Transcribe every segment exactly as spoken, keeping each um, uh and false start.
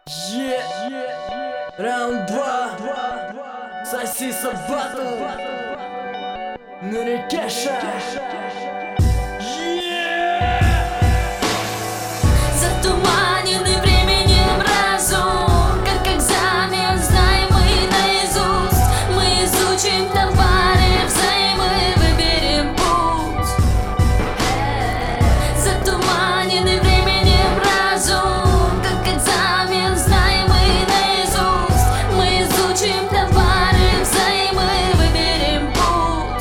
Yeah, раунд два. Сосиса батл на рекеша. Затуманенный временем разум, как экзамен, знаем мы наизусть. Мы изучим товары, взаймы, выберем путь. Затуманенный временем разум, как экзамен, знаем мы наизусть. Мы изучим товары, взаймы, выберем путь.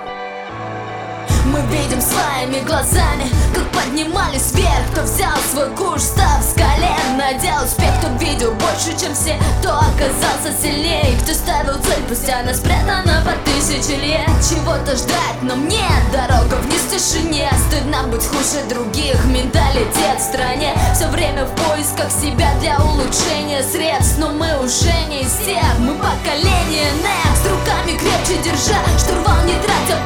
Мы видим своими глазами, как поднимались вверх, кто взял свой курс, став с колен, надел успех, кто видел больше, чем все, кто оказался сильнее, кто ставил цель, пусть она спрятана по тысячи лет. Чего-то ждать, но мне дорога вниз в тишине. Стыдно быть хуже других, менталитет в стране все время в поисках себя для улучшения средств. Но мы уже не из тех, мы поколение Next, руками крепче держа штурвал, не тратя